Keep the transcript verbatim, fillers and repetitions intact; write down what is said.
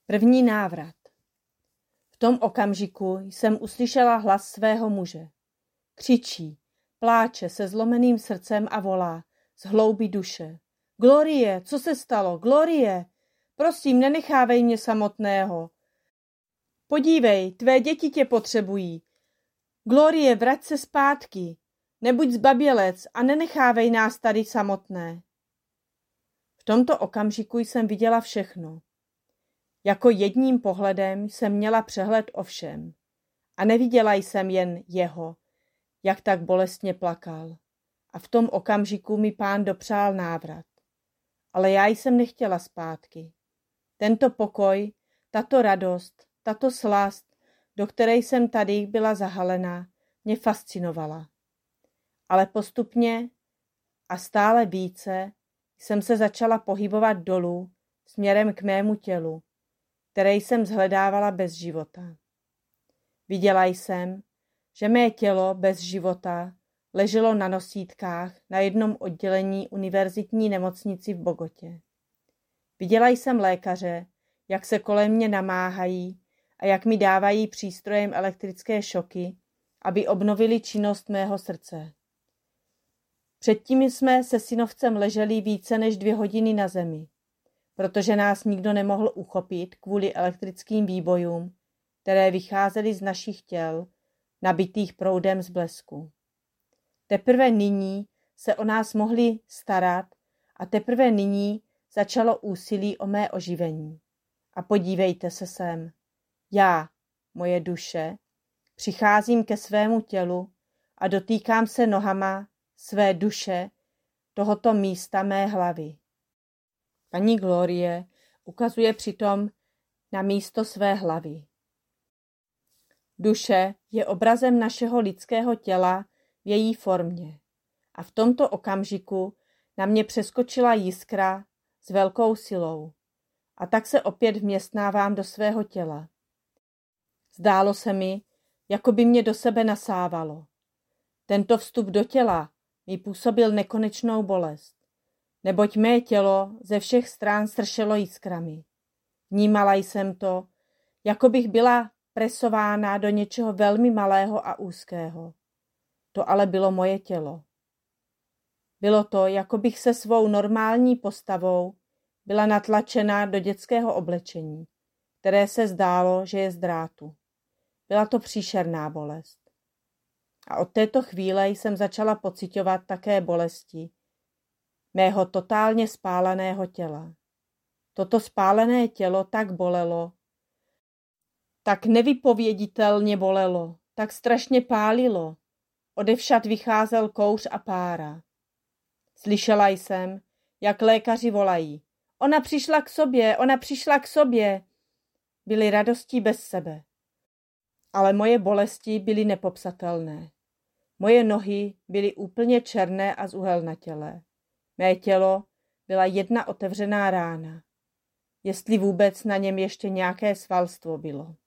První návrat. V tom okamžiku jsem uslyšela hlas svého muže. Křičí, pláče se zlomeným srdcem a volá z hloubi duše. Glorie, co se stalo? Glorie, prosím, nenechávej mě samotného. Podívej, tvé děti tě potřebují. Glorie, vrať se zpátky. Nebuď zbabělec a nenechávej nás tady samotné. V tomto okamžiku jsem viděla všechno. Jako jedním pohledem jsem měla přehled o všem. A neviděla jsem jen jeho, jak tak bolestně plakal. A v tom okamžiku mi Pán dopřál návrat. Ale já jsem nechtěla zpátky. Tento pokoj, tato radost, tato slast, do které jsem tady byla zahalena, mě fascinovala. Ale postupně a stále více jsem se začala pohybovat dolů směrem k mému tělu, které jsem zhledávala bez života. Viděla jsem, že mé tělo bez života leželo na nosítkách na jednom oddělení univerzitní nemocnici v Bogotě. Viděla jsem lékaře, jak se kolem mě namáhají a jak mi dávají přístrojem elektrické šoky, aby obnovili činnost mého srdce. Předtím jsme se synovcem leželi více než dvě hodiny na zemi, protože nás nikdo nemohl uchopit kvůli elektrickým výbojům, které vycházely z našich těl, nabitých proudem z blesku. Teprve nyní se o nás mohli starat a teprve nyní začalo úsilí o mé oživení. A podívejte se sem. Já, moje duše, přicházím ke svému tělu a dotýkám se nohama své duše tohoto místa mé hlavy. Paní Glorie ukazuje přitom na místo své hlavy. Duše je obrazem našeho lidského těla v její formě. A v tomto okamžiku na mě přeskočila jiskra s velkou silou. A tak se opět vměstnávám do svého těla. Zdálo se mi, jako by mě do sebe nasávalo. Tento vstup do těla mi působil nekonečnou bolest, neboť mé tělo ze všech stran sršelo jiskrami. Vnímala jsem to, jako bych byla presována do něčeho velmi malého a úzkého. To ale bylo moje tělo. Bylo to, jako bych se svou normální postavou byla natlačena do dětského oblečení, které se zdálo, že je z drátu. Byla to příšerná bolest. A od této chvíle jsem začala pociťovat také bolesti mého totálně spáleného těla. Toto spálené tělo tak bolelo, tak nevypověditelně bolelo, tak strašně pálilo. Odevšad vycházel kouř a pára. Slyšela jsem, jak lékaři volají. Ona přišla k sobě, ona přišla k sobě. Byly radostí bez sebe. Ale moje bolesti byly nepopsatelné. Moje nohy byly úplně černé a zuhelnatělé. Mé tělo byla jedna otevřená rána. Jestli vůbec na něm ještě nějaké svalstvo bylo.